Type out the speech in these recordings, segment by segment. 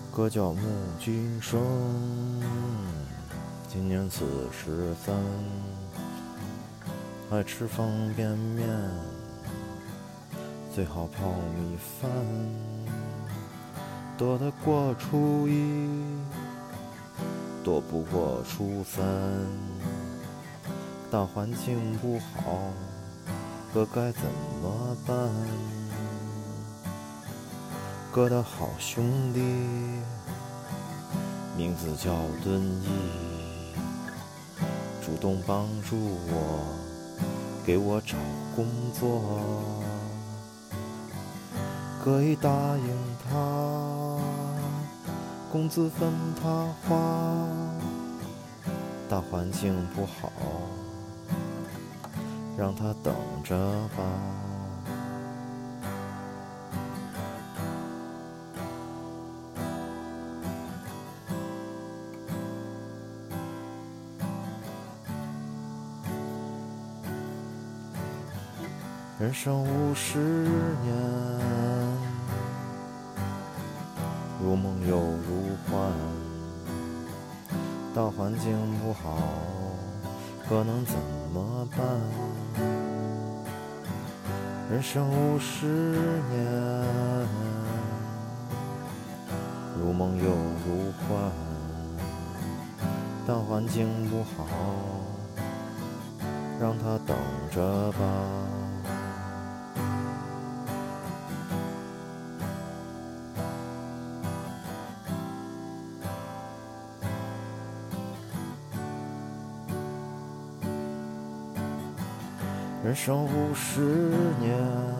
个叫木金生，今年43，爱吃方便面，最好泡米饭，躲得过初一，躲不过初三，大环境不好，哥该怎么办？哥的好兄弟名字叫敦义，主动帮助我，给我找工作。哥已答应他，工资分他花，大环境不好，让他等着吧。人生50年，如梦又如幻，大环境不好，可能怎么办？人生50年，如梦又如幻，大环境不好，让他等着吧。人生50年，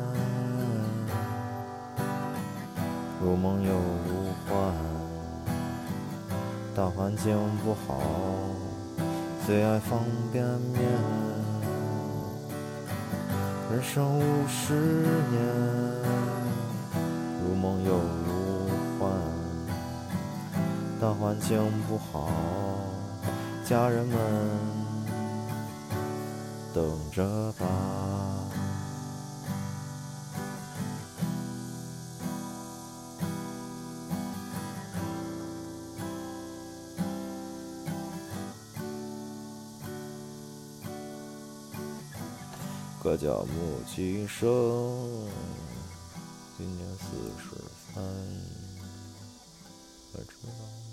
如梦又如幻，大环境不好，最爱方便面。人生50年，如梦又如幻，大环境不好，家人们等着吧。哥叫木金生，今年43，还知道吗？